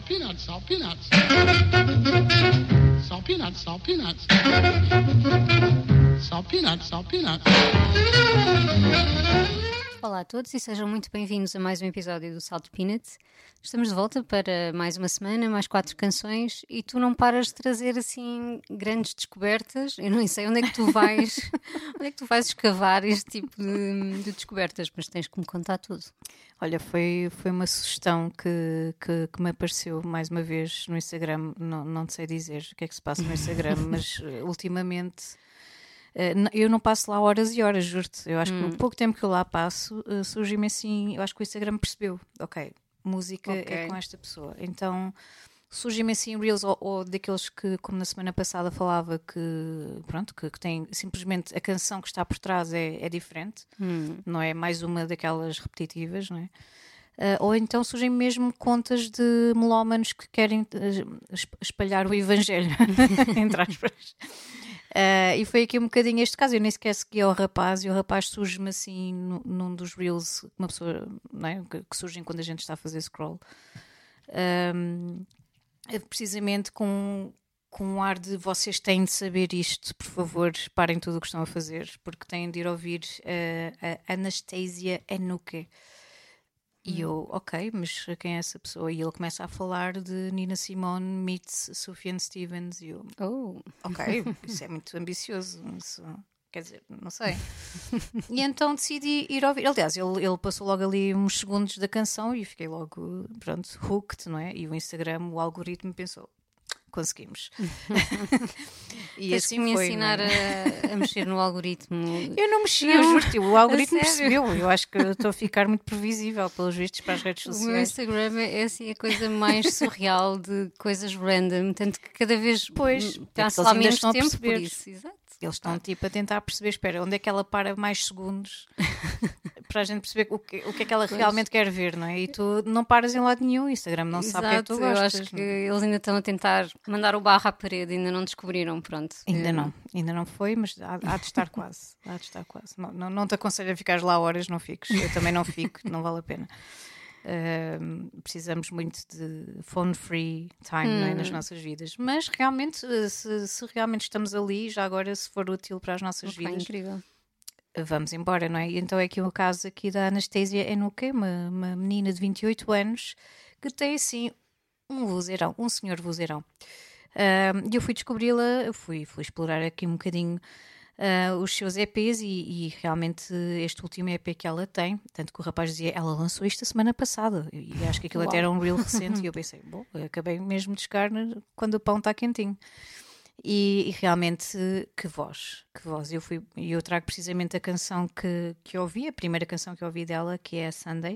salt peanuts, salt peanuts. Salt peanuts, salt peanuts. Salt peanuts, salt peanuts. Olá a todos e sejam muito bem-vindos a mais um episódio do Salt Peanuts. Estamos de volta para mais uma semana, mais 4 canções e tu não paras de trazer assim grandes descobertas. Eu não sei onde é que tu vais, onde é que tu vais escavar este tipo de descobertas, mas tens que me contar tudo. Olha, foi uma sugestão que me apareceu mais uma vez no Instagram. Não te sei dizer o que é que se passa no Instagram, mas ultimamente eu não passo lá horas e horas, juro-te. Eu acho que no pouco tempo que eu lá passo, surge-me assim. Eu acho que o Instagram percebeu, ok, música é com esta pessoa. Então surgem-me assim reels ou daqueles que, como na semana passada falava, que tem simplesmente a canção que está por trás é diferente, não é mais uma daquelas repetitivas, não é? Ou então surgem mesmo contas de melómanos que querem espalhar o evangelho, entre aspas. E foi aqui um bocadinho este caso. Eu nem sequer segui ao rapaz, e o rapaz surge-me assim num dos reels, uma pessoa, não é? que surgem quando a gente está a fazer scroll, precisamente com um ar de vocês têm de saber isto, por favor, parem tudo o que estão a fazer, porque têm de ir ouvir a Anastasia Enuke. E eu, ok, mas quem é essa pessoa? E ele começa a falar de Nina Simone meets Sufjan Stevens. E eu, ok, isso é muito ambicioso. Isso, quer dizer, não sei. E então decidi ir ouvir. Aliás, ele passou logo ali uns segundos da canção e fiquei logo, pronto, hooked, não é? E o Instagram, o algoritmo pensou, conseguimos. E tens assim que me ensinar a mexer no algoritmo. Eu não mexi, eu juro-te, o algoritmo percebeu. Eu acho que estou a ficar muito previsível pelos vistos para as redes sociais. O meu Instagram é assim a coisa mais surreal de coisas random, tanto que cada vez passa lá menos tempo por isso. Exato. Eles estão tipo a tentar perceber, espera, onde é que ela para mais segundos para a gente perceber o que é que ela realmente quer ver, não é? E tu não paras em lado nenhum, o Instagram não sabe o que é que tu gostas. Eu acho que eles ainda estão a tentar mandar o barro à parede, ainda não descobriram, pronto. Ainda não foi, mas há de estar quase. Há de estar quase. Não te aconselho a ficares lá horas, não fiques. Eu também não fico, não vale a pena. Precisamos muito de phone free time, não é, nas nossas vidas, mas realmente se realmente estamos ali, já agora se for útil para as nossas vidas, incrível, vamos embora, não é? E então é aqui o caso aqui da Anastasia Enuke, uma menina de 28 anos que tem assim um vozeirão, um senhor vozeirão. E eu fui descobri-la, fui explorar aqui um bocadinho os seus EPs e realmente este último EP que ela tem, tanto que o rapaz dizia, ela lançou isto a semana passada, e acho que aquilo até era um reel recente, e eu pensei, bom, acabei mesmo de chegar quando o pão está quentinho. E realmente, que voz. Eu trago precisamente a canção que ouvi, a primeira canção que eu ouvi dela, que é a Sunday,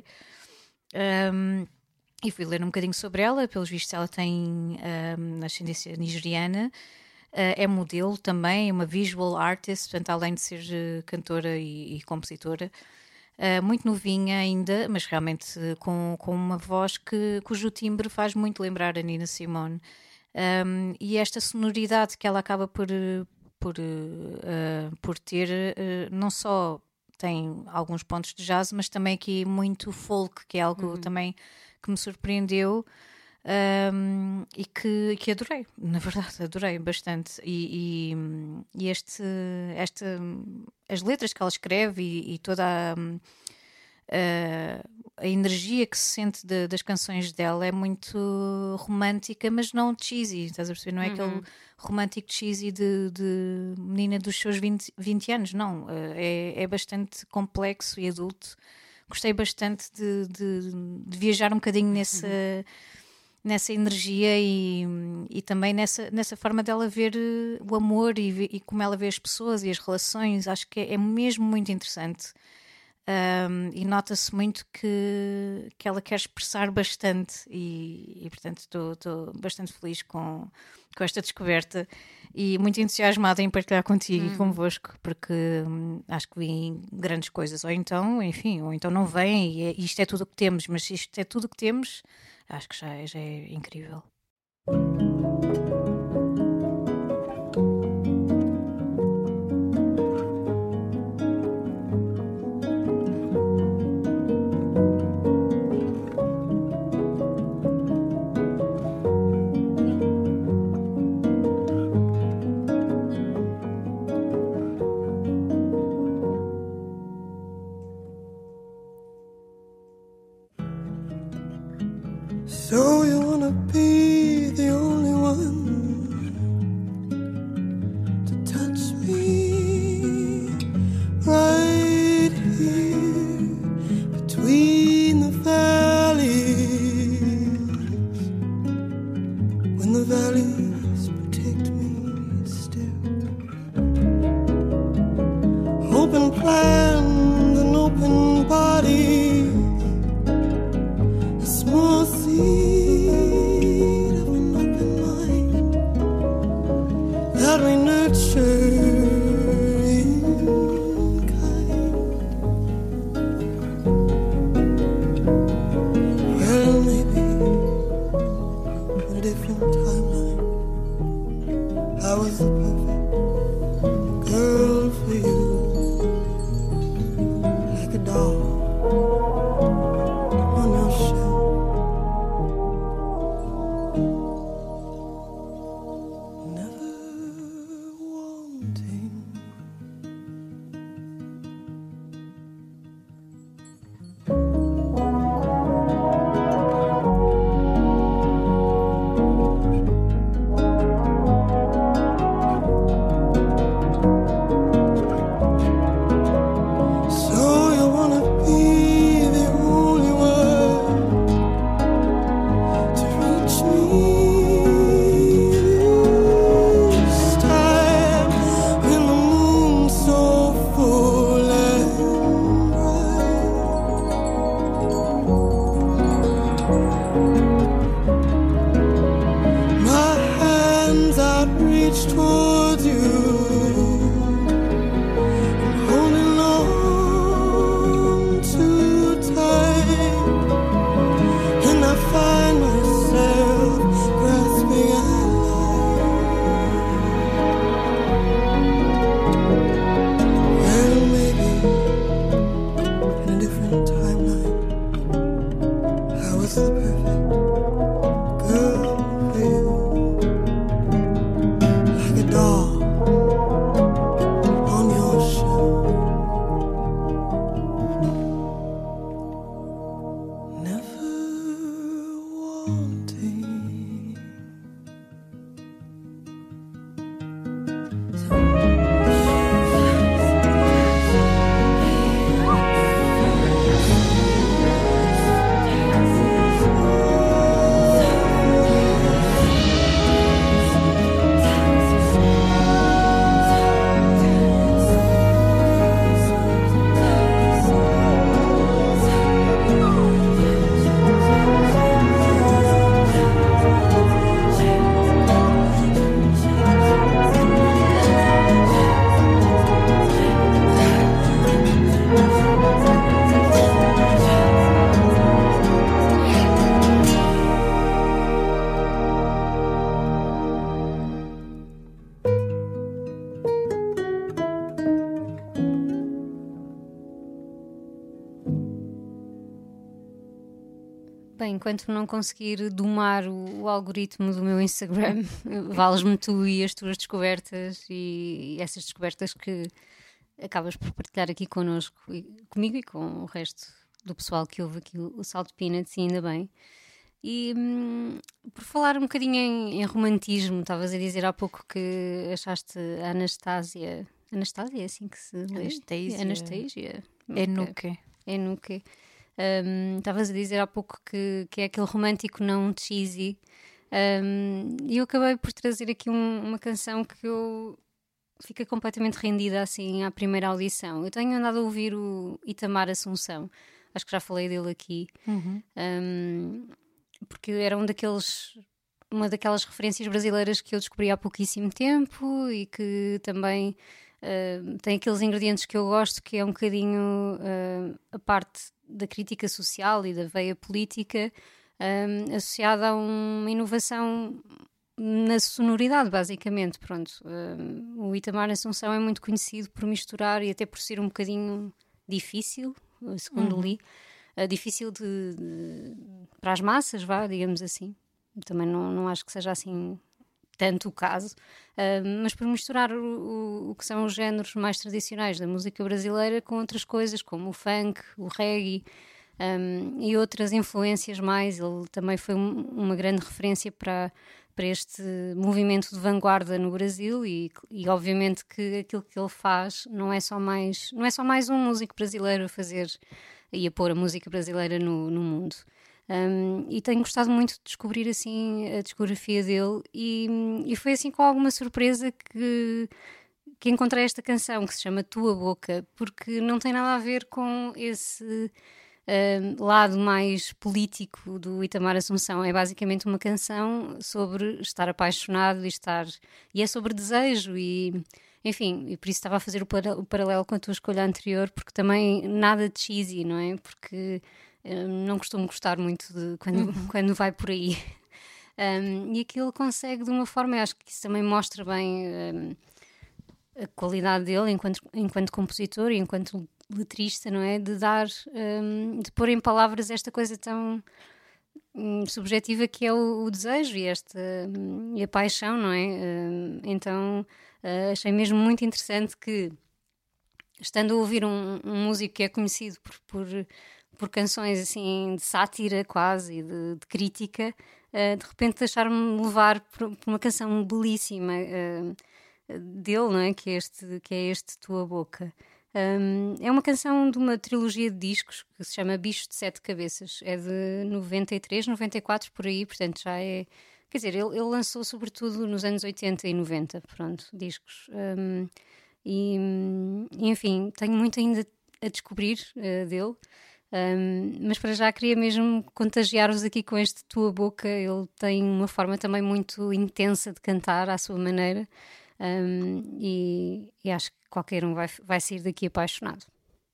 e fui ler um bocadinho sobre ela. Pelos vistos ela tem ascendência nigeriana, é modelo também, é uma visual artist, portanto, além de ser cantora e compositora, muito novinha ainda, mas realmente com uma voz cujo timbre faz muito lembrar a Nina Simone. E esta sonoridade que ela acaba por ter, não só tem alguns pontos de jazz, mas também aqui muito folk, que é algo também que me surpreendeu. E que adorei, na verdade, adorei bastante. E as letras que ela escreve e toda a energia que se sente das canções dela é muito romântica, mas não cheesy, estás a perceber? Não é aquele romântico cheesy de menina dos seus 20 anos, não. É bastante complexo e adulto. Gostei bastante de viajar um bocadinho nessa energia e também nessa forma dela ver o amor e como ela vê as pessoas e as relações. Acho que é mesmo muito interessante. E nota-se muito que ela quer expressar bastante e portanto estou bastante feliz com esta descoberta e muito entusiasmada em partilhar contigo e convosco, porque acho que vêm grandes coisas, ou então não vêm e isto é tudo o que temos, mas se isto é tudo o que temos, acho que já é incrível. So you wanna be the only one to touch me right here between the valleys, when the valleys protect me still. Open plans and open bodies, a small seed of an open mind that we nurture in kind. Well, maybe in a different timeline, I was the perfect girl for you, like a doll on your shelf. Never wanting. So you wanna be the only one to reach me this time, when the moon's so full and bright. My hands outreach towards you, holding on too tight, and I find myself grasping at life. Well, maybe in a different timeline, I was the perfect girl for you, like a doll on your shelf. Never wanting. Bem, enquanto não conseguir domar o algoritmo do meu Instagram, vales-me tu e as tuas descobertas e essas descobertas que acabas por partilhar aqui connosco, comigo e com o resto do pessoal que ouve aqui o Salt Peanuts, e ainda bem. E por falar um bocadinho em romantismo, estavas a dizer há pouco que achaste a Anastasia, é assim que se lê? Anastasia. Enuke. Estavas a dizer há pouco que é aquele romântico não cheesy, e eu acabei por trazer aqui uma canção que eu fiquei completamente rendida assim à primeira audição. Eu tenho andado a ouvir o Itamar Assunção, acho que já falei dele aqui, porque era uma daquelas referências brasileiras que eu descobri há pouquíssimo tempo e que também tem aqueles ingredientes que eu gosto, que é um bocadinho a parte da crítica social e da veia política, associada a uma inovação na sonoridade, basicamente. Pronto, o Itamar Assunção é muito conhecido por misturar, e até por ser um bocadinho difícil, segundo li, difícil para as massas, digamos assim. Também não acho que seja assim tanto o caso, mas por misturar o que são os géneros mais tradicionais da música brasileira com outras coisas, como o funk, o reggae, e outras influências mais. Ele também foi uma grande referência para este movimento de vanguarda no Brasil e obviamente que aquilo que ele faz não é só mais um músico brasileiro a fazer e a pôr a música brasileira no mundo. E tenho gostado muito de descobrir assim a discografia dele e foi assim com alguma surpresa que encontrei esta canção que se chama Tua Boca, porque não tem nada a ver com esse lado mais político do Itamar Assunção. É basicamente uma canção sobre estar apaixonado e é sobre desejo e enfim, e por isso estava a fazer o paralelo com a tua escolha anterior, porque também nada de cheesy, não é? Porque não costumo gostar muito de quando vai por aí. E aquilo consegue de uma forma, eu acho que isso também mostra bem a qualidade dele enquanto compositor e enquanto letrista, não é? De pôr em palavras esta coisa tão subjetiva que é o desejo e a paixão, não é? Então achei mesmo muito interessante que, estando a ouvir um músico que é conhecido por canções assim de sátira quase e de crítica, de repente deixar-me levar por uma canção belíssima dele, não é? Que é este Tua Boca. É uma canção de uma trilogia de discos que se chama Bicho de Sete Cabeças. É de 93, 94, por aí, portanto já é... Quer dizer, ele lançou sobretudo nos anos 80 e 90, pronto, discos. Enfim, tenho muito ainda a descobrir dele, mas para já queria mesmo contagiar-vos aqui com este Tua Boca. Ele tem uma forma também muito intensa de cantar à sua maneira, e acho que qualquer um vai sair daqui apaixonado.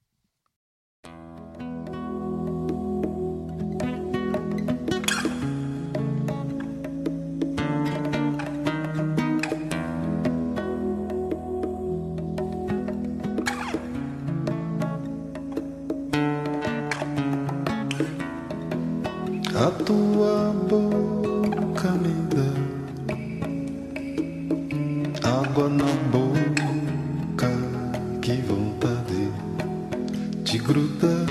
A tua boca me dá água na boca, que vontade de grudar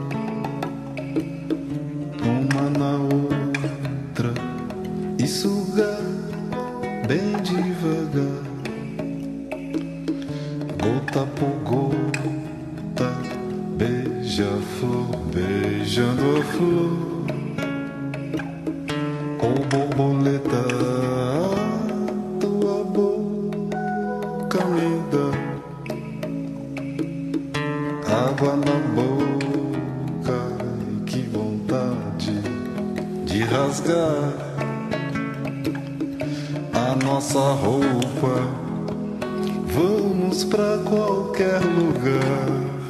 uma na outra e sugar bem devagar, gota por gota, beija-flor beijando a flor. Oh, borboleta, tua boca me dá água na boca, que vontade de rasgar a nossa roupa. Vamos pra qualquer lugar,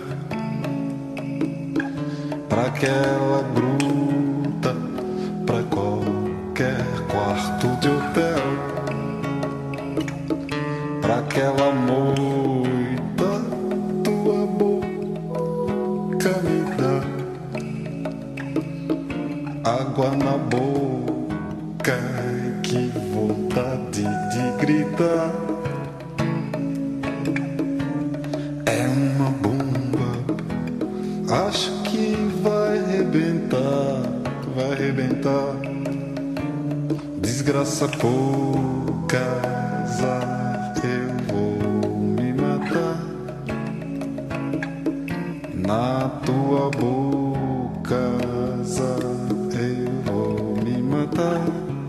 pra aquela gruta, pra qualquer quarto de hotel, pra aquela moita, tua boca me dá água na boca, que vontade de gritar. É uma bomba, acho que vai arrebentar. Desgraça por casa, eu vou me matar na tua boca, eu vou me matar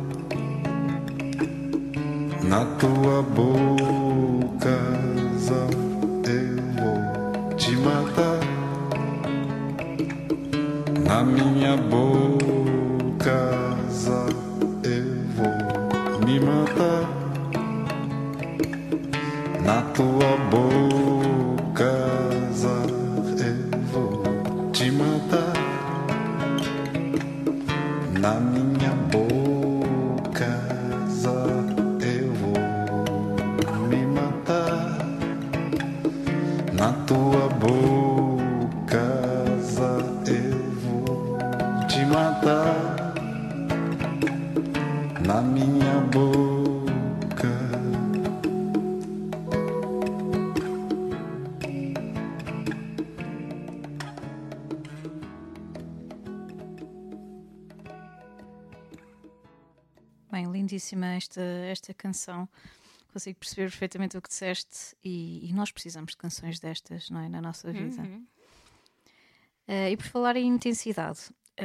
na tua boca, eu vou te matar na minha boca, eu vou me matar na tua boca, eu vou te matar na minha boca, eu vou me matar na tua boca, eu vou te matar na minha boca. bem, lindíssima esta canção. Consigo perceber perfeitamente o que disseste e nós precisamos de canções destas, não é? Na nossa vida. E por falar em intensidade,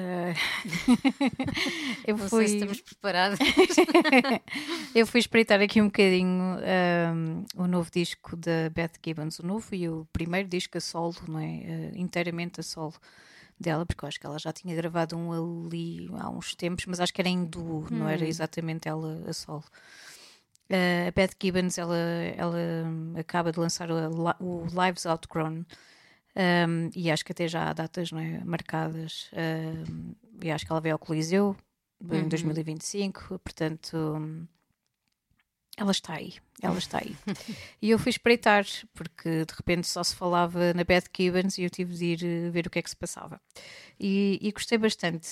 eu Não fui... sei se estamos preparados. Eu fui espreitar aqui um bocadinho o novo disco da Beth Gibbons, o novo e o primeiro disco a solo, não é? Inteiramente a solo dela, porque eu acho que ela já tinha gravado um ali há uns tempos, mas acho que era em duo, não era exatamente ela a solo. A Beth Gibbons, ela acaba de lançar o Lives Outgrown, e acho que até já há datas, não é, marcadas, e acho que ela veio ao Coliseu em 2025, portanto ela está aí. E eu fui espreitar, porque de repente só se falava na Beth Gibbons e eu tive de ir ver o que é que se passava. E gostei bastante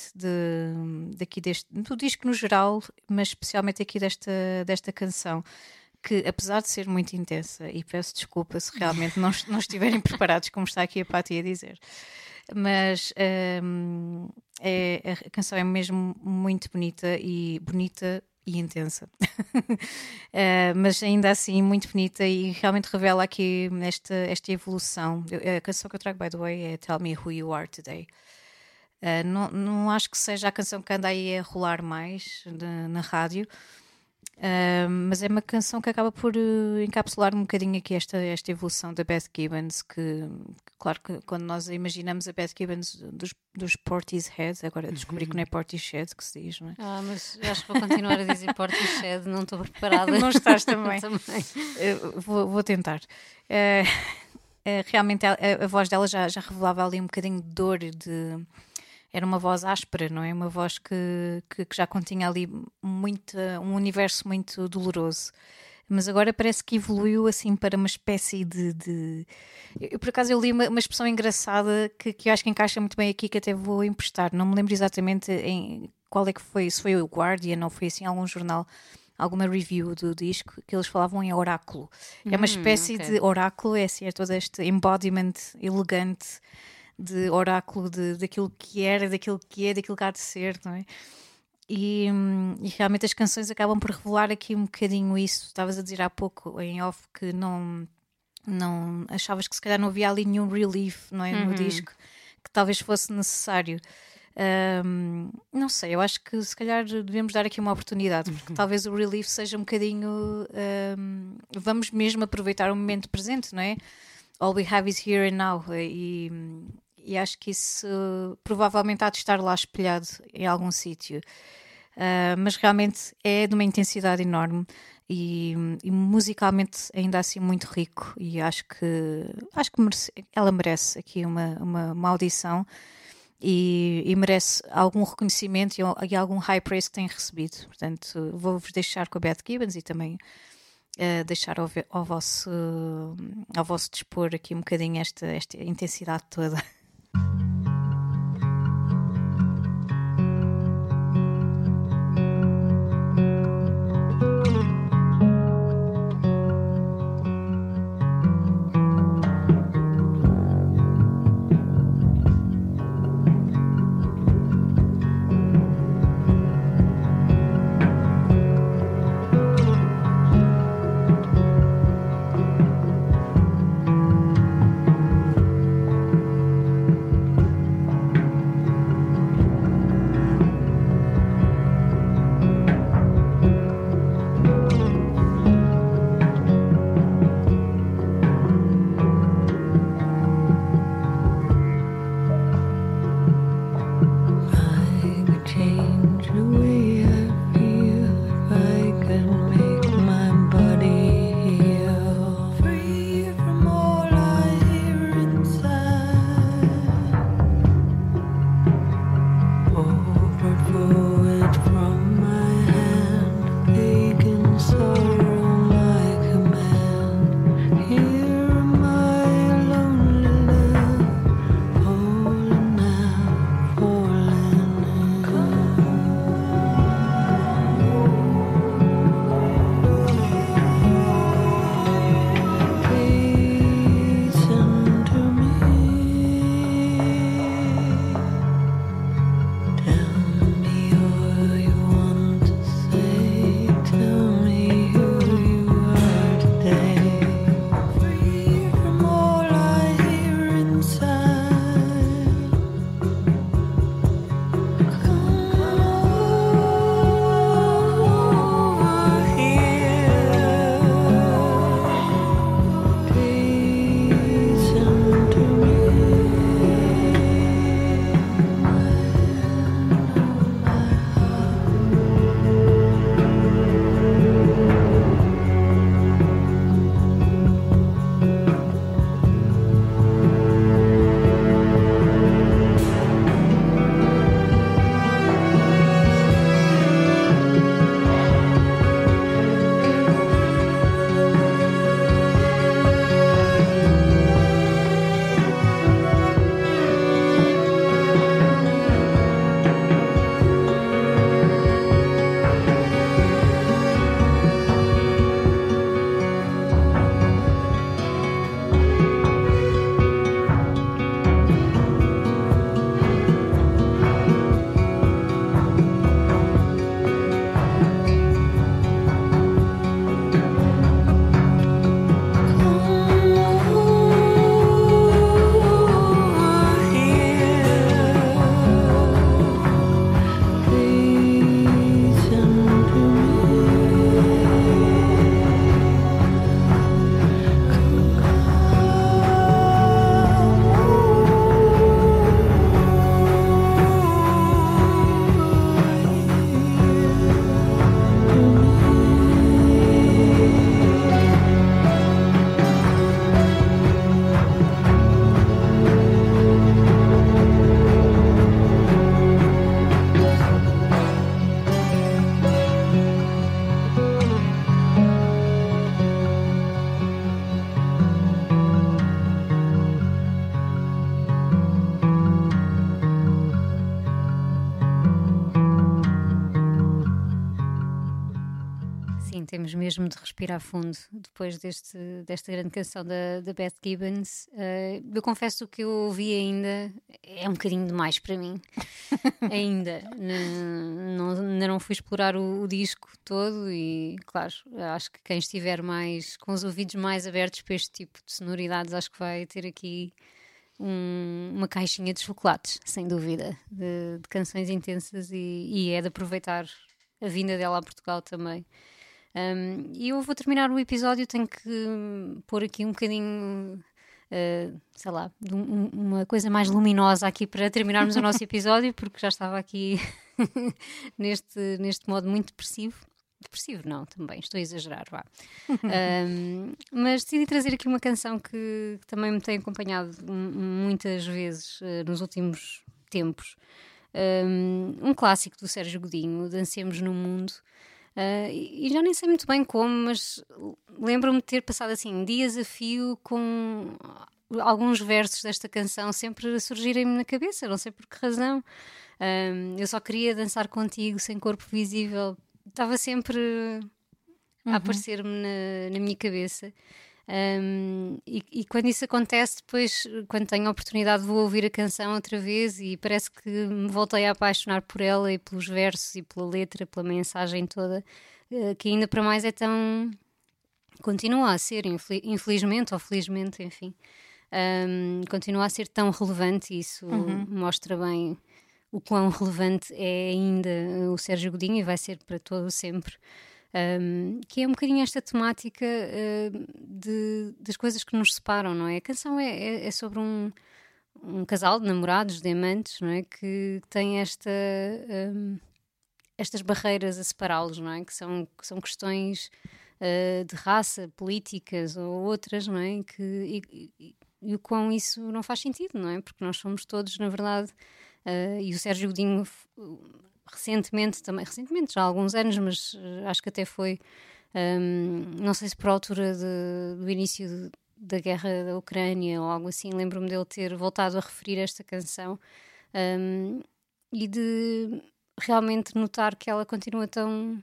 do disco no geral, mas especialmente aqui desta canção, que apesar de ser muito intensa, e peço desculpa se realmente não estiverem preparados, como está aqui a Patti a dizer, mas a canção é mesmo muito bonita e intensa, mas ainda assim muito bonita e realmente revela aqui esta evolução. A canção que eu trago, by the way, é Tell Me Who You Are Today. Não acho que seja a canção que anda aí a rolar mais na rádio, mas é uma canção que acaba por encapsular um bocadinho aqui esta evolução da Beth Gibbons, que claro que quando nós imaginamos a Beth Gibbons dos Portishead, agora descobri que não é Portishead que se diz, não é? Mas acho que vou continuar a dizer Portishead, não estou preparada. Não estás também. Também. Vou tentar. Realmente a voz dela já revelava ali um bocadinho de dor, era uma voz áspera, não é? Uma voz que já continha ali um universo muito doloroso. Mas agora parece que evoluiu assim para uma espécie de... Por acaso eu li uma expressão engraçada que eu acho que encaixa muito bem aqui, que até vou emprestar. Não me lembro exatamente em qual é que foi, se foi o Guardian ou foi assim algum jornal, alguma review do disco, que eles falavam em oráculo. É uma espécie de oráculo, é todo este embodiment elegante de oráculo daquilo que era, daquilo que é, daquilo que há de ser, não é? E realmente as canções acabam por revelar aqui um bocadinho isso. Estavas a dizer há pouco em off que não achavas que se calhar não havia ali nenhum relief, não é, no disco, que talvez fosse necessário. Não sei, eu acho que se calhar devemos dar aqui uma oportunidade, porque talvez o relief seja um bocadinho vamos mesmo aproveitar o momento presente, não é? All we have is here and now, e acho que isso provavelmente há de estar lá espelhado em algum sítio, mas realmente é de uma intensidade enorme e musicalmente ainda assim muito rico, e acho que ela merece aqui uma audição e merece algum reconhecimento e algum high praise que tem recebido. Portanto, vou-vos deixar com a Beth Gibbons e também deixar ao vosso dispor aqui um bocadinho esta intensidade toda. sim, temos mesmo de respirar fundo depois desta grande canção da Beth Gibbons. Eu confesso que eu ouvi ainda, é um bocadinho demais para mim. Ainda. Ainda não fui explorar o disco todo e, claro, acho que quem estiver com os ouvidos mais abertos para este tipo de sonoridades, acho que vai ter aqui uma caixinha de chocolates, sem dúvida, de canções intensas e é de aproveitar a vinda dela a Portugal também. E eu vou terminar o episódio, tenho que pôr aqui um bocadinho, sei lá, uma coisa mais luminosa aqui para terminarmos o nosso episódio, porque já estava aqui neste modo muito depressivo. Depressivo não, também, estou a exagerar, vá. Mas decidi trazer aqui uma canção que também me tem acompanhado muitas vezes nos últimos tempos. Um clássico do Sérgio Godinho, Dancemos no Mundo, e já nem sei muito bem como, mas lembro-me de ter passado assim dias a fio com alguns versos desta canção sempre a surgirem-me na cabeça, não sei por que razão. Eu só queria dançar contigo sem corpo visível, estava sempre a aparecer-me na minha cabeça. E quando isso acontece, depois, quando tenho a oportunidade, vou ouvir a canção outra vez e parece que me voltei a apaixonar por ela e pelos versos e pela letra, pela mensagem toda, que ainda para mais é tão... continua a ser, infelizmente ou felizmente, enfim, continua a ser tão relevante e isso mostra bem o quão relevante é ainda o Sérgio Godinho e vai ser para todo sempre. Que é um bocadinho esta temática das coisas que nos separam, não é? A canção é sobre um casal de namorados, de amantes, não é? Que tem estas barreiras a separá-los, não é? Que são questões de raça, políticas ou outras, não é? E o quão isso não faz sentido, não é? Porque nós somos todos, na verdade, e o Sérgio Godinho... recentemente, já há alguns anos, mas acho que até foi, não sei se por altura do início da guerra da Ucrânia ou algo assim, lembro-me dele ter voltado a referir esta canção e de realmente notar que ela continua tão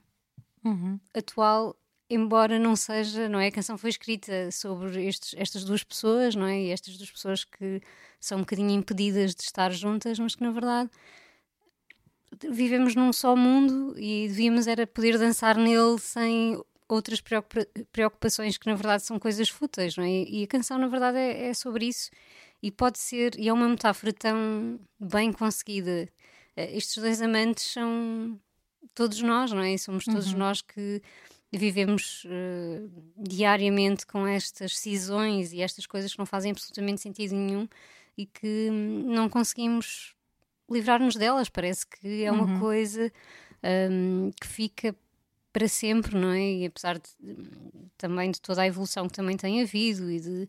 atual, embora não seja, não é? A canção foi escrita sobre estas duas pessoas, não é? E estas duas pessoas que são um bocadinho impedidas de estar juntas, mas que na verdade... vivemos num só mundo e devíamos era poder dançar nele sem outras preocupações que na verdade são coisas fúteis, não é? E a canção na verdade é sobre isso e pode ser, e é uma metáfora tão bem conseguida. Estes dois amantes são todos nós, não é? E somos todos nós que vivemos diariamente com estas cisões e estas coisas que não fazem absolutamente sentido nenhum e que não conseguimos livrar-nos delas. Parece que é uma coisa que fica para sempre, não é? E apesar também de toda a evolução que também tem havido e de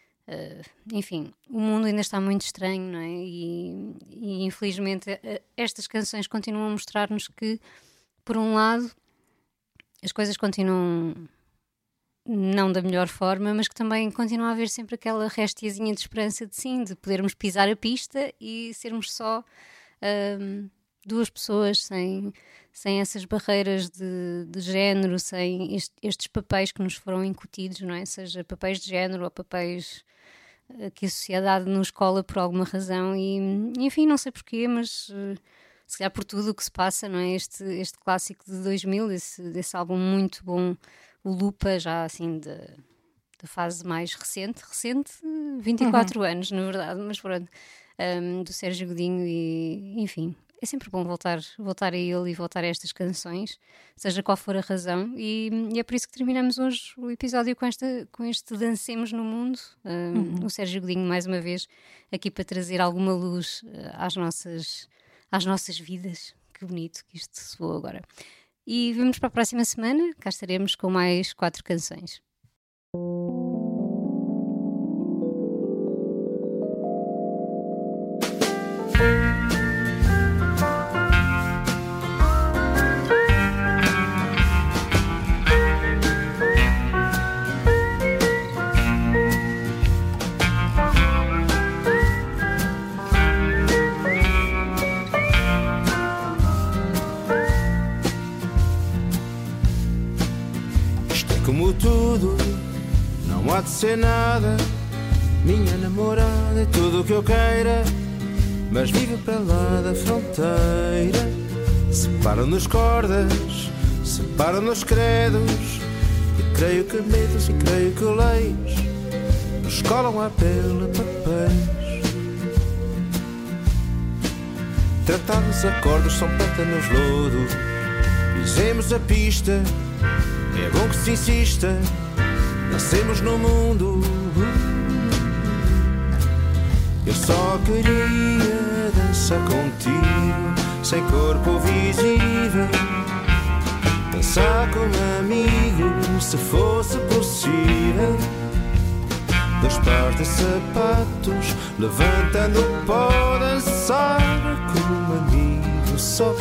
enfim, o mundo ainda está muito estranho, não é? E infelizmente estas canções continuam a mostrar-nos que, por um lado, as coisas continuam não da melhor forma, mas que também continua a haver sempre aquela restiazinha de esperança de podermos pisar a pista e sermos só duas pessoas sem essas barreiras de género, sem estes papéis que nos foram incutidos, não é? Seja papéis de género ou papéis que a sociedade nos cola por alguma razão e enfim, não sei porquê, mas se calhar por tudo o que se passa, não é? Este clássico de 2000, desse álbum muito bom, o Lupa, já assim da fase mais recente, 24 anos na verdade, mas pronto, do Sérgio Godinho e enfim, é sempre bom voltar a ele e voltar a estas canções, seja qual for a razão e é por isso que terminamos hoje o episódio com este Dancemos no Mundo, o Sérgio Godinho mais uma vez aqui para trazer alguma luz às nossas vidas. Que bonito que isto soou agora. E vemos para a próxima semana, cá estaremos com mais 4 canções. como tudo, não há de ser nada. Minha namorada é tudo o que eu queira, mas vive para lá da fronteira. Separam-nos cordas, separam-nos credos, e creio que medos e creio que leis nos colam à pele papéis. Tratados acordos são pântanos lodo. Pisemos a pista, é bom que se insista. Nascemos no mundo. Eu só queria dançar contigo, sem corpo visível. Dançar como amigo, se fosse possível. Dois pares de sapatos, levantando o pó. Dançar como amigo só.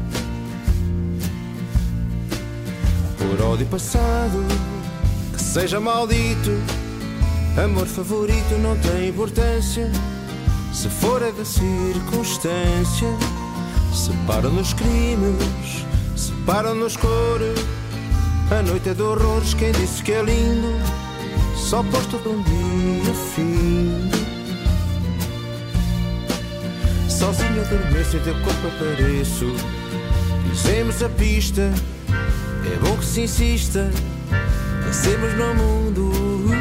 Por ódio passado, que seja maldito. Amor favorito não tem importância, se for é da circunstância. Separam-nos crimes, separam-nos cores. A noite é de horrores, quem disse que é lindo só posto de um dia fim. Sozinho adormeço, em teu corpo apareço. Pisemos a pista, é bom que se insista. Nascemos no mundo.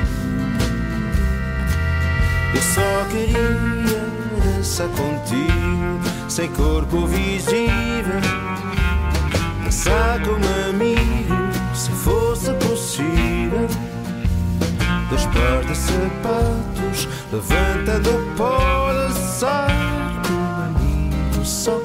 Eu só queria dançar contigo, sem corpo visível. Dançar como amigo, se fosse possível. Dois pares de sapatos, levantando o pó. Dançar como amigo só.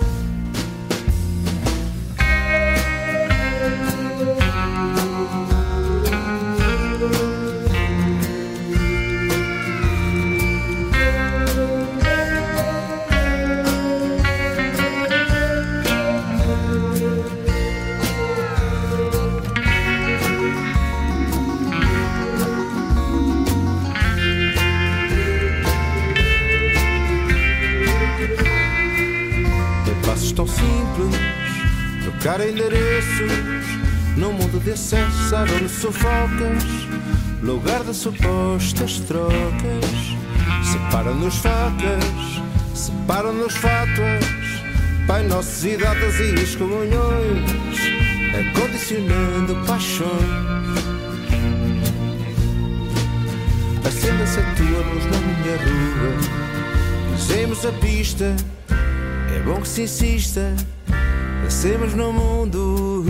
Tão simples, trocar endereços num mundo de excesso, onde sufocas, lugar de supostas trocas. Separam-nos facas, separam-nos fátuas, Pai Nossos e datas e excomunhões, acondicionando paixões. Acenda-se a tua luz na minha rua. Pisemos a pista, é bom que se insista. Nascemos no mundo.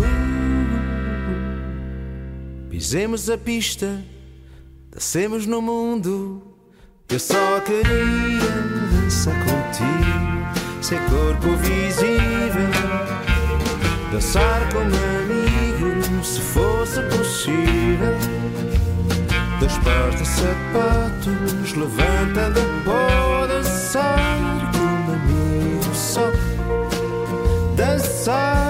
Pisemos a pista, nascemos no mundo. Eu só queria dançar contigo, sem corpo visível. Dançar como amigo, se fosse possível. Dois pares de sapatos, levantando o pó. Dançar como amigo só. Dançar